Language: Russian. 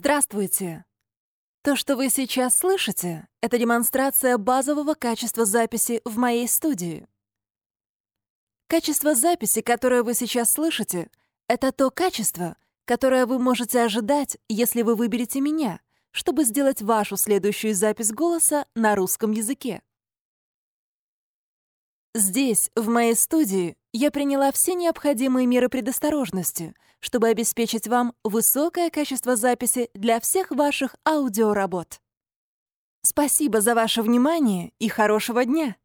Здравствуйте! То, что вы сейчас слышите, это демонстрация базового качества записи в моей студии. Качество записи, которое вы сейчас слышите, это то качество, которое вы можете ожидать, если вы выберете меня, чтобы сделать вашу следующую запись голоса на русском языке. Здесь, в моей студии, я приняла все необходимые меры предосторожности, чтобы обеспечить вам высокое качество записи для всех ваших аудиоработ. Спасибо за ваше внимание и хорошего дня!